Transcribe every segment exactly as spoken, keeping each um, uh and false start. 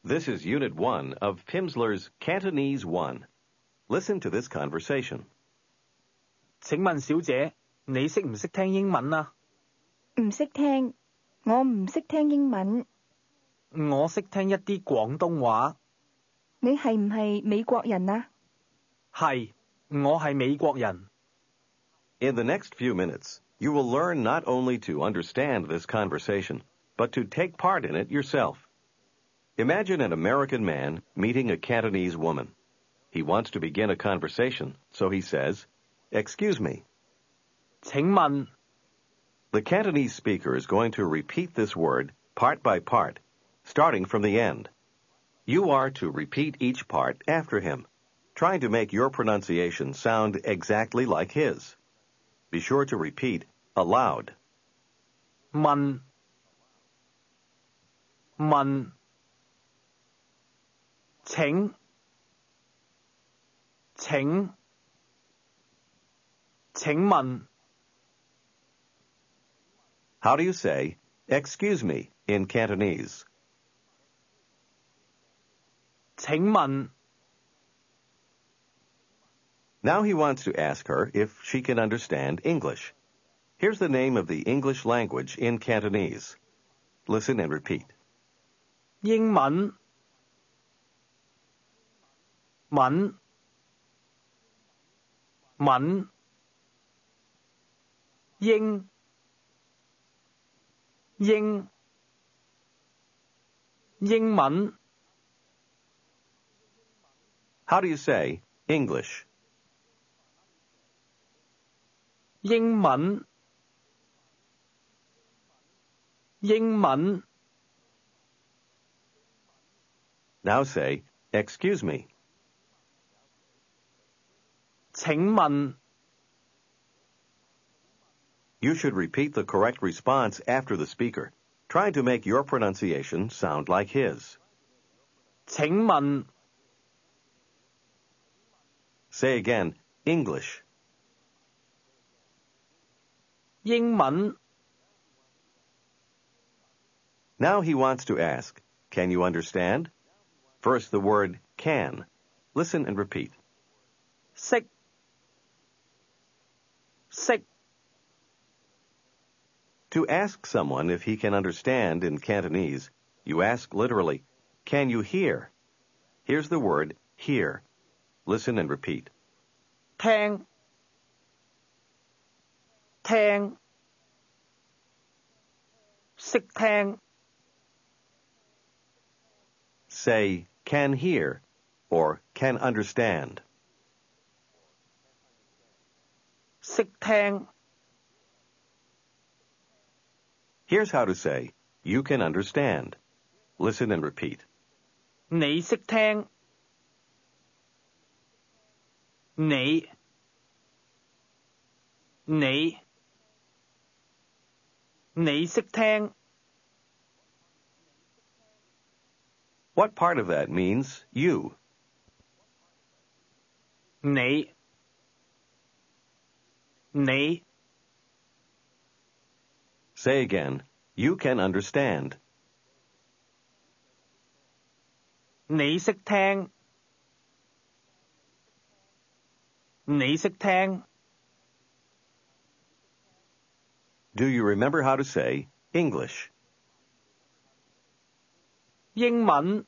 This is Unit one of Pimsleur's Cantonese one. Listen to this conversation. 請問小姐，你識唔識聽英文啊？ 唔識聽，我唔識聽英文。 我識聽一啲廣東話。 你係唔係美國人啊？ 係，我係美國人。 In the next few minutes, you will learn not only to understand this conversation, but to take part in it yourself. Imagine an American man meeting a Cantonese woman. He wants to begin a conversation, so he says, "Excuse me." 請問 The Cantonese speaker is going to repeat this word part by part, starting from the end. You are to repeat each part after him, trying to make your pronunciation sound exactly like his. Be sure to repeat aloud. 問問請請請問 How do you say, "Excuse me," in Cantonese? 請問 Now he wants to ask her if she can understand English. Here's the name of the English language in Cantonese. Listen and repeat. 英文文文英英英文 How do you say English? 英文英文 Now say, "Excuse me." 請問 You should repeat the correct response after the speaker, trying to make your pronunciation sound like his. 請問 Say again, English. 英文 Now he wants to ask, "Can you understand?" First, the word can. Listen and repeat. 識識 To ask someone if he can understand in Cantonese, you ask literally, "Can you hear?" Here's the word hear. Listen and repeat. 聽聽識聽 Say, "can hear," or "can understand." 識聽 Here's how to say, "You can understand." Listen and repeat. 你識聽你你你識聽 What part of that means you? 你你 Say again, "You can understand." 你識聽你識聽 Do you remember how to say English? 英文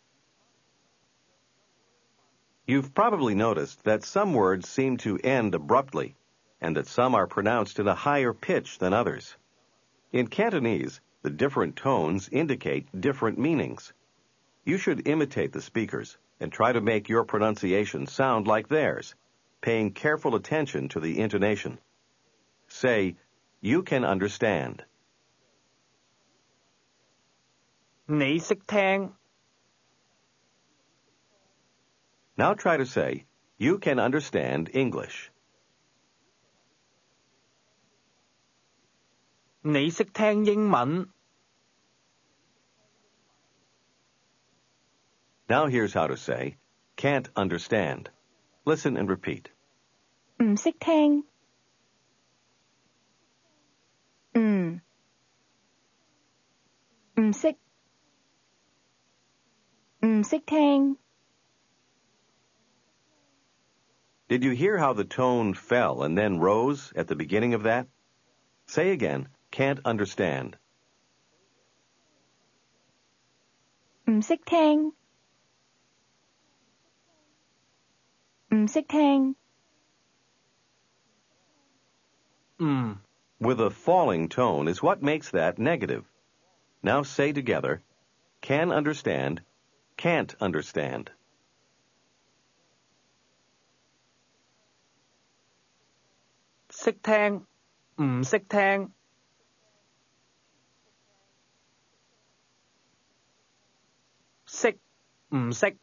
You've probably noticed that some words seem to end abruptly, and that some are pronounced in a higher pitch than others. In Cantonese, the different tones indicate different meanings. You should imitate the speakers and try to make your pronunciation sound like theirs, paying careful attention to the intonation. Say, "You can understand." 你識聽 Now try to say, "You can understand English." 你識聽英文 Now here's how to say, "Can't understand." Listen and repeat. 唔識聽。唔唔識唔唔識聽。 Did you hear how the tone fell and then rose at the beginning of that? Say again, can't understand. 唔識聽。唔識聽。 嗯 With a falling tone is what makes that negative. Now say together, can understand, can't understand. 識聽唔識聽。識唔識。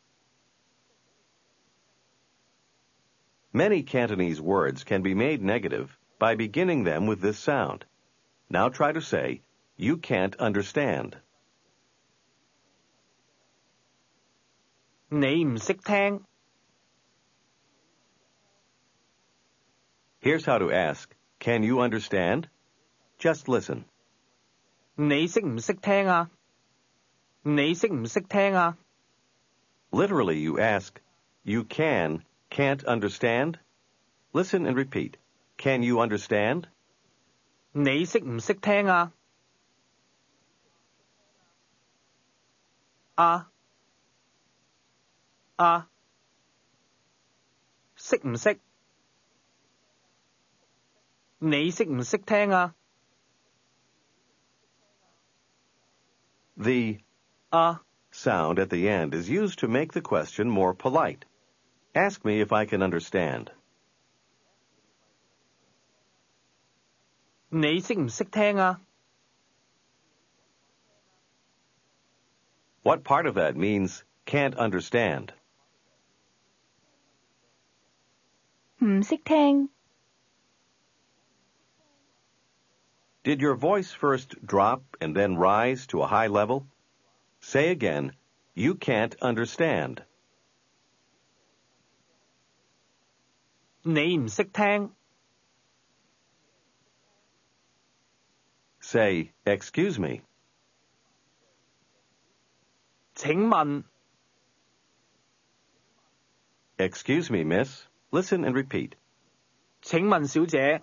Many Cantonese words can be made negative by beginning them with this sound. Now try to say, you can't understand. 你唔識聽。 Here's how to ask, can you understand? Just listen. 你識唔識聽啊？你識唔識聽啊？ Literally, you ask, you can, can't understand? Listen and repeat. Can you understand? 你識唔識聽啊？啊啊，識唔識？你識唔識聽啊？ The 啊 sound at the end is used to make the question more polite. Ask me if I can understand. 你識唔識聽啊？ What part of that means can't understand? 唔識聽。 Did your voice first drop and then rise to a high level? Say again, you can't understand. 你唔識聽。 Say, excuse me. 請問 Excuse me, miss. Listen and repeat. 請問小姐，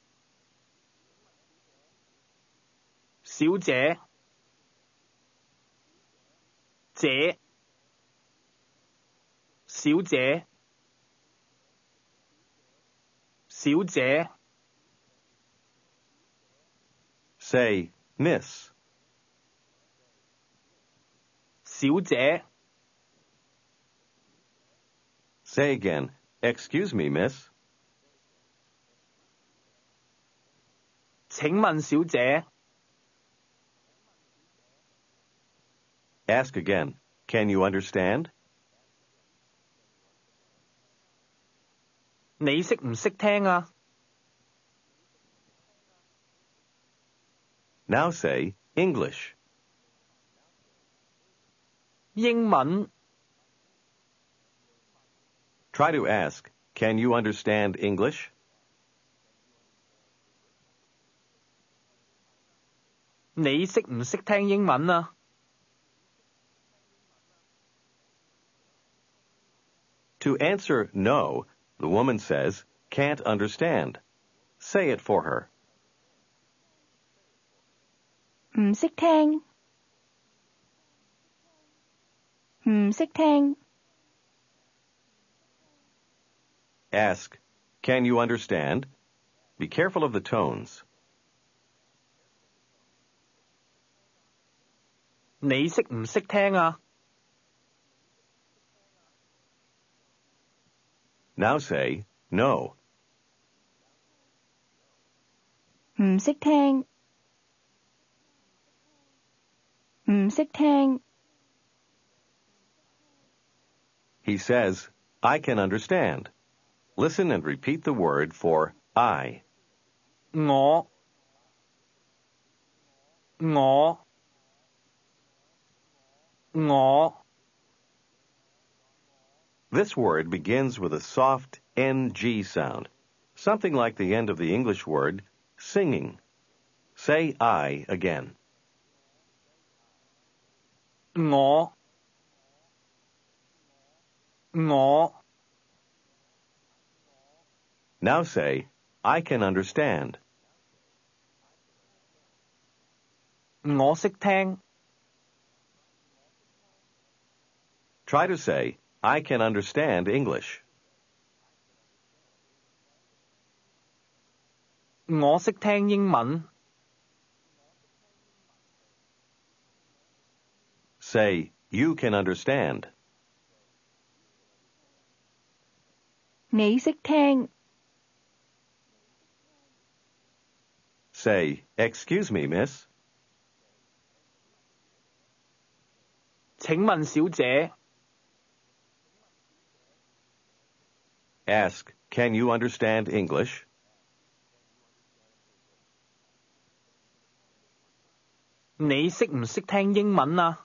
小姐，姐，小姐，小姐， Say, miss. 小姐， Say again, excuse me, miss. 請問小姐， Ask again, can you understand? 你識唔識聽啊？ Now say, English. 英文 Try to ask, can you understand English? 你識唔識聽英文啊？ To answer no, the woman says, can't understand. Say it for her. 唔識聽。唔識聽。 Ask, can you understand? Be careful of the tones. 你識唔識聽啊？ Now say, no. 唔識聽。唔識聽。 He says, I can understand. Listen and repeat the word for I. 我我我 This word begins with a soft N G sound, something like the end of the English word singing. Say I again. 我我 Now say, I can understand. 我識聽 Try to say, I can understand English. 我識聽英文 Say, you can understand. 你識聽 Say, excuse me, miss. 請問小姐 Ask, can you understand English? 你識唔識聽英文啊？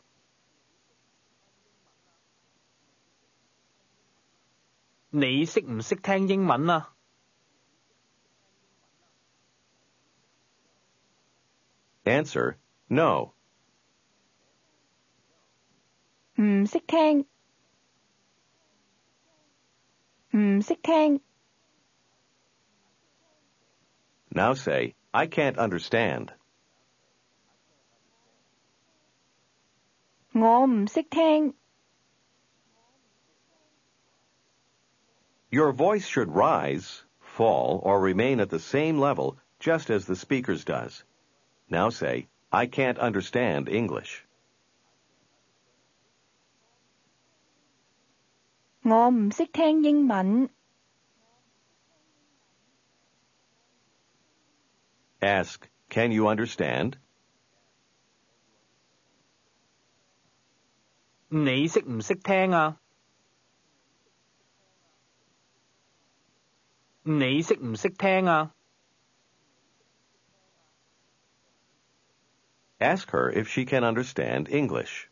你識唔識聽英文啊？ Answer, no. 唔識聽唔識聽 Now say, I can't understand. 我唔識聽 Your voice should rise, fall, or remain at the same level, just as the speaker's does. Now say, I can't understand English. 我唔識聽英文 Ask, can you understand? 你識唔識聽啊？你識唔識聽啊？ Ask her if she can understand English.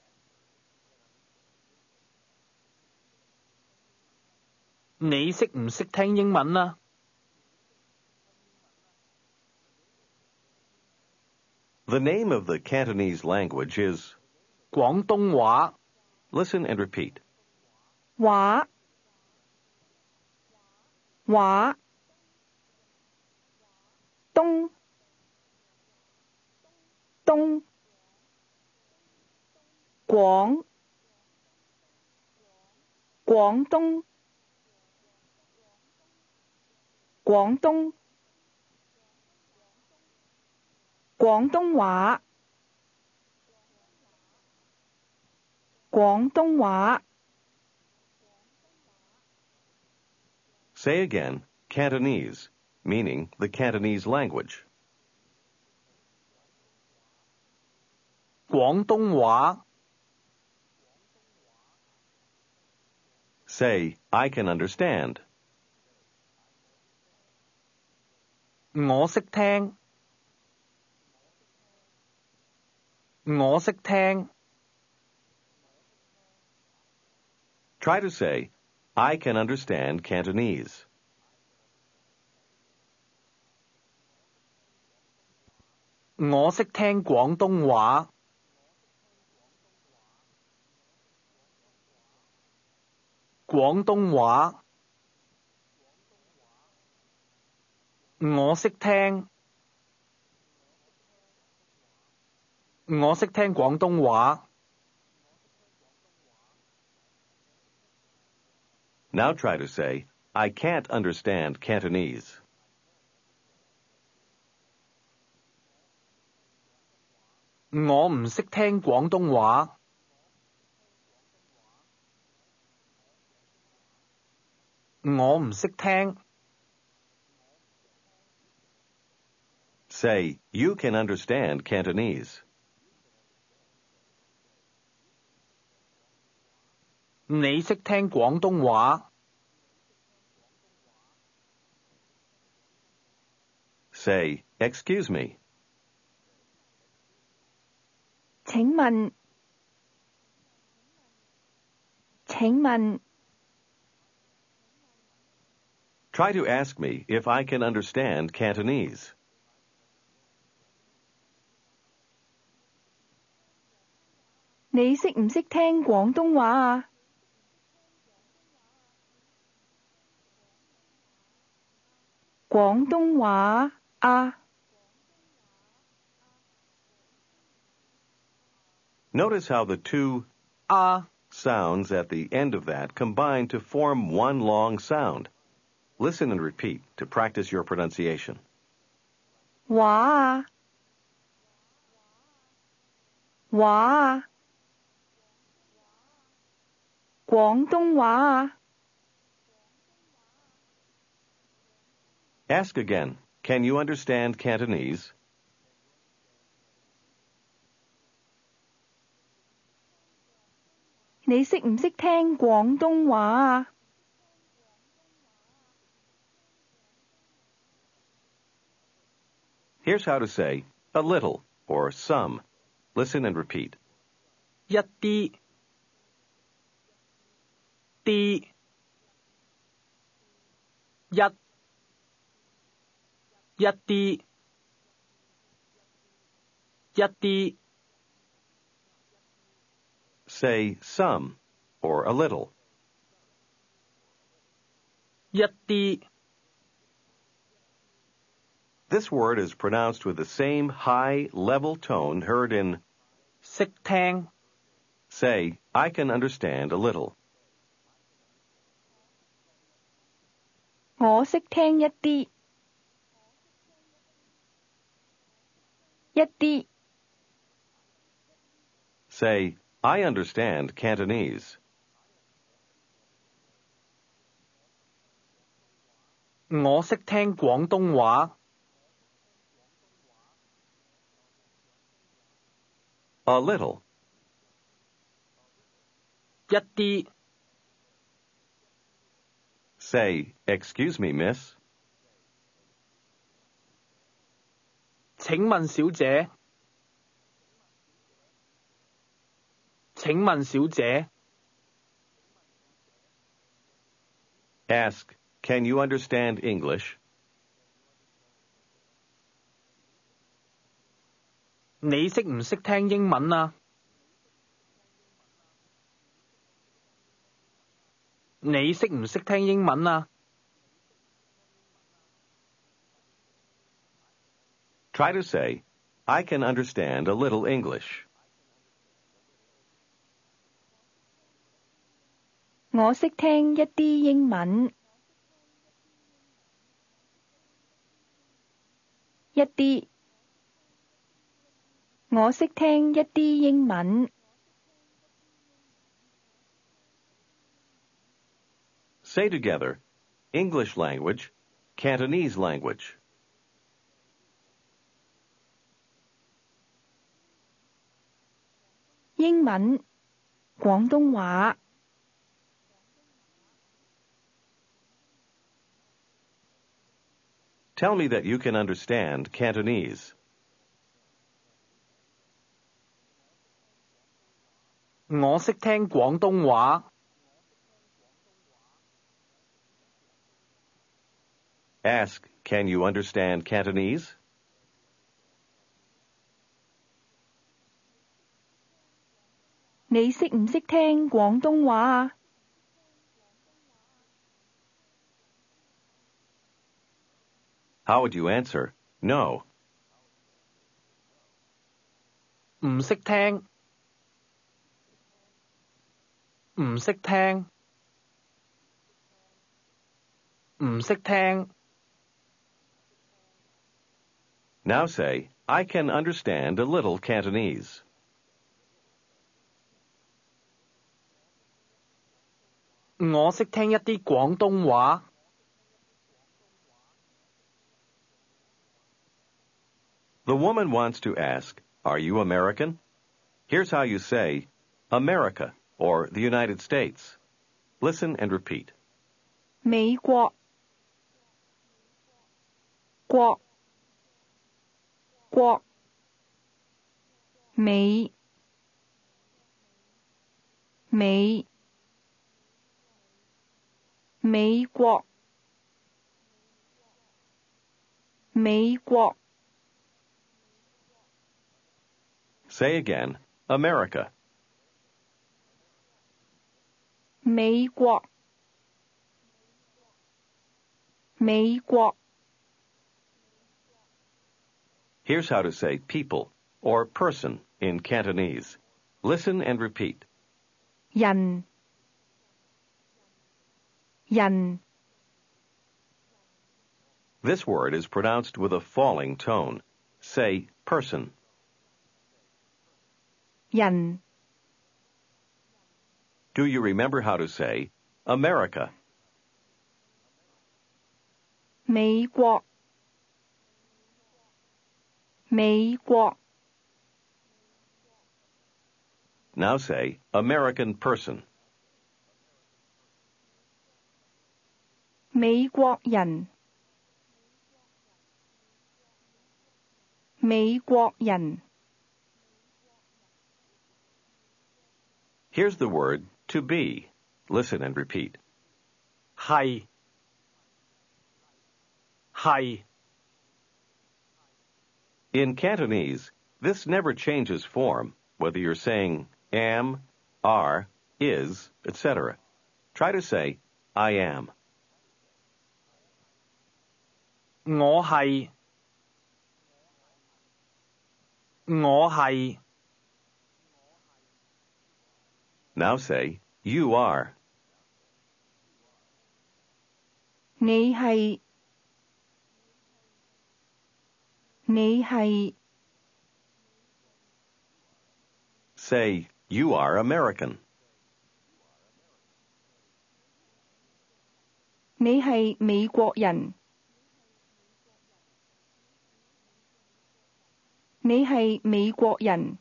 你識唔識聽英文啊？ The name of the Cantonese language is... 廣東話 Listen and repeat. 話話東東廣廣東廣東廣東話廣東話 Say again, Cantonese, meaning the Cantonese language. 廣東話 Say, I can understand. 我識聽我識聽 Try to say, I can understand Cantonese. 我識聽廣東話廣東話我識聽我識聽廣東話 Now try to say, I can't understand Cantonese. 我唔識聽廣東話我唔識聽 Say, you can understand Cantonese. 你識聽廣東話 Say, excuse me. 請問請問 Try to ask me if I can understand Cantonese. 你識唔識聽廣東話啊？ 廣東話啊。 Notice how the two 啊 sounds at the end of that combine to form one long sound. Listen and repeat to practice your pronunciation. 話啊，話啊，廣東話啊。 Ask again, can you understand Cantonese? 你識唔識聽廣東話啊？ Here's how to say a little or some. Listen and repeat. 一啲啲一一啲一啲 Say some or a little. 一啲 This word is pronounced with the same high, level tone heard in 識聽 say, I can understand a little. 我識聽一啲，一啲 Say, I understand Cantonese. 我識聽廣東話 A little. 一啲 Say, excuse me, miss. 請問小姐請問小姐 Ask, can you understand English? 你識唔識聽英文啊？你識唔識聽英文啊？ Try to say, I can understand a little English. 我識聽一啲英文，一啲。我識聽一啲英文。 Say together, English language, Cantonese language. 英文、廣東話。 Tell me that you can understand Cantonese. 我識聽廣東話 Ask, can you understand Cantonese? 你識唔識聽廣東話啊？ How would you answer? No. 唔識聽唔識聽唔識聽 Now say, I can understand a little Cantonese. 我識聽一啲廣東話 The woman wants to ask, are you American? Here's how you say, America, or the United States. Listen and repeat. 美國國國美美美國美國 Say again, America. 美國美國 Here's how to say people or person in Cantonese. Listen and repeat. 人人 This word is pronounced with a falling tone. Say person. 人 Do you remember how to say America? 美國美國 Now say American person. 美國人美國人 Here's the word to be. Listen and repeat. 係係 In Cantonese, this never changes form, whether you're saying am, are, is, et cetera. Try to say, I am. 我係我係 Now say, you are. 你係你係 Say, you are American. 你係美國人你係美國人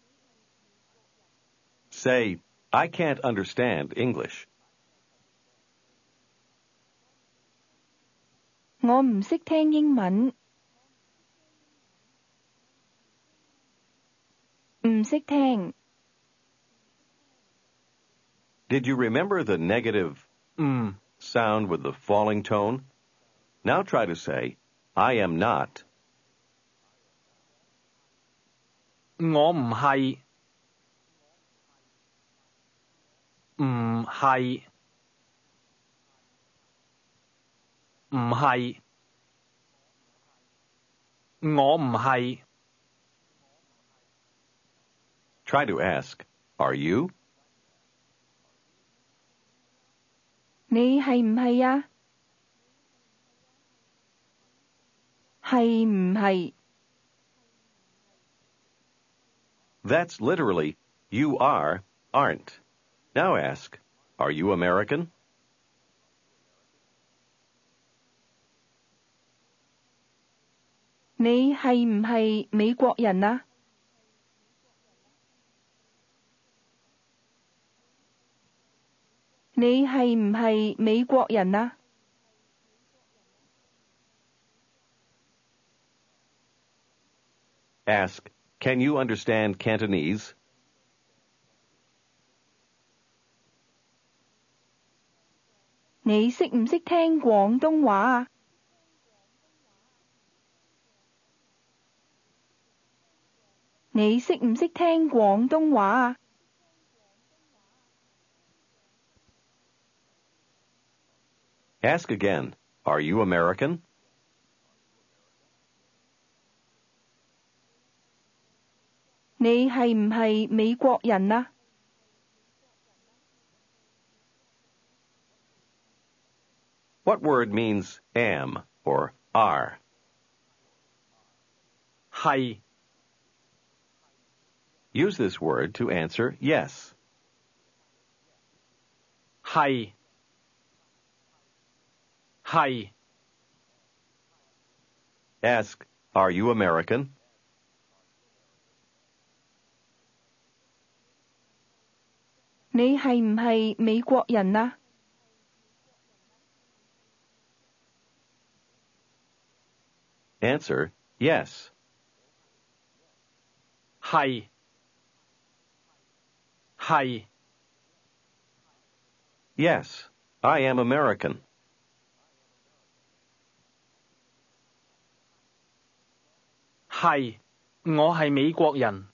Say, I can't understand English. 我唔識聽英文唔識聽 Did you remember the negative 唔 sound with the falling tone? Now try to say, I am not. 我唔係唔係唔係我唔係 Try to ask, are you? 你係唔係啊係唔係 That's literally, you are, aren't. Now ask, are you American? 你係唔係美國人啊你係唔係美國人啊 Ask, can you understand Cantonese? 你識唔識聽廣東話啊你識唔識聽廣東話啊 Ask again, are you American? 你係唔係美國人啊 What word means am or are? 係 Use this word to answer yes. 係係 Ask, are you American? 你係唔係美國人啊 Answer, yes. 係係 Yes, I am American. 係我係美國人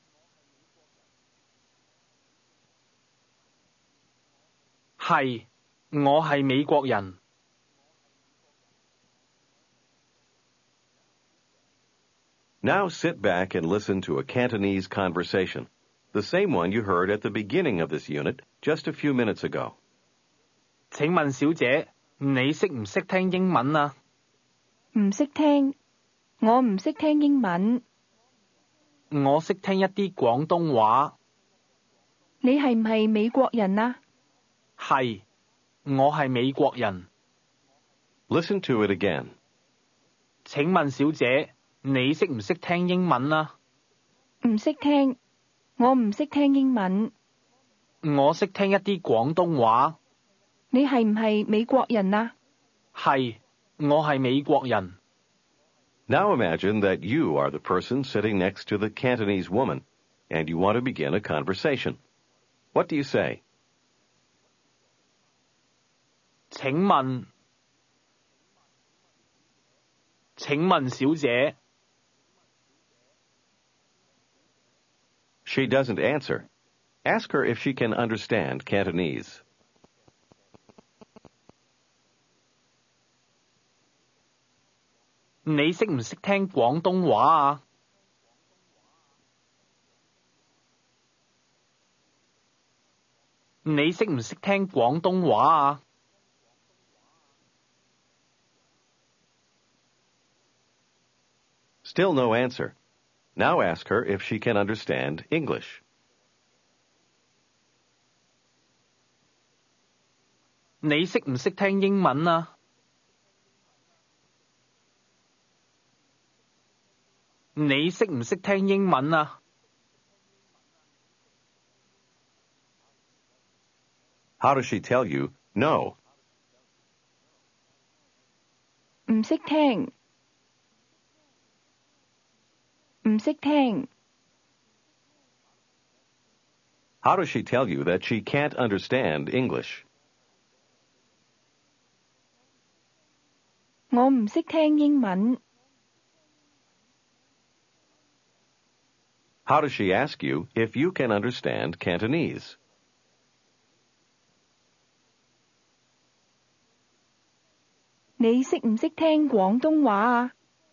係我係美國人 Now Now sit back and listen to a Cantonese conversation, the same one you heard at the beginning of this unit just a few minutes ago. 請問小姐，你識唔識聽英文啊？ 唔識聽，我唔識聽英文。 我識聽一啲廣東話。 你係唔係美國人啊？ 係，我係美國人。 Listen to it again. 請問小姐，你識唔識聽英文啊？ 唔識聽，我唔識聽英文。 我識聽一啲廣東話。 你係唔係美國人啊？ 係，我係美國人。 Now imagine that you are the person sitting next to the Cantonese woman, and you want to begin a conversation. What do you say? 請問，請問小姐。 She doesn't answer. Ask her if she can understand Cantonese. 你識唔識聽廣東話啊？你識唔識聽廣東話啊？ Still no answer. Now ask her if she can understand English. 你識唔識聽英文啊？你識唔識聽英文啊？ How does she tell you no? 唔識聽，唔識聽。 How does she tell you that she can't understand English? 我唔識聽英文。 How does she ask you if you can understand Cantonese? 你識唔識聽廣東話啊？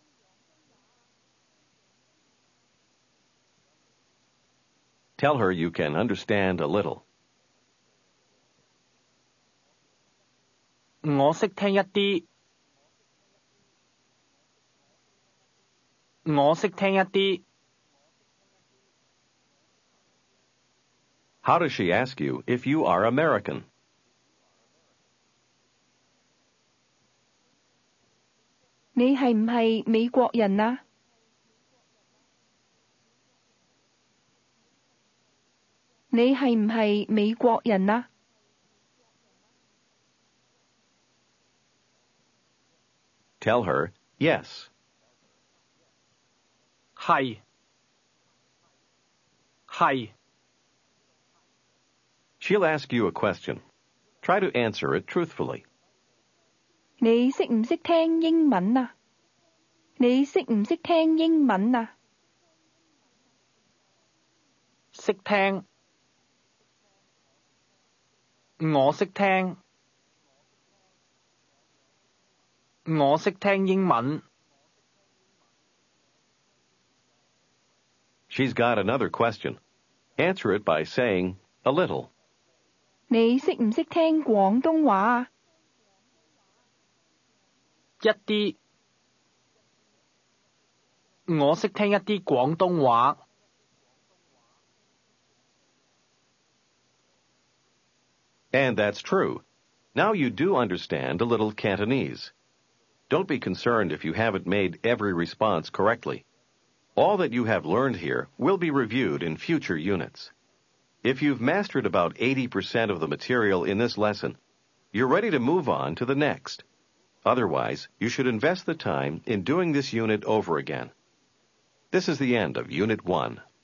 Tell her you can understand a little. 我識聽一啲。我識聽一啲。 How does she ask you if you are American? 你係唔係美國人啊？你係唔係美國人啊？ Tell her yes. 係。係。 She'll ask you a question. Try to answer it truthfully. 你識唔識聽英文啊？你識唔識聽英文啊？ 識聽。我識聽。我識聽英文。 She's got another question. Answer it by saying a little. 你識唔識聽廣東話啊？ 一啲。我識聽一啲廣東話。 And that's true. Now you do understand a little Cantonese. Don't be concerned if you haven't made every response correctly. All that you have learned here will be reviewed in future units. If you've mastered about eighty percent of the material in this lesson, you're ready to move on to the next. Otherwise, you should invest the time in doing this unit over again. This is the end of Unit one.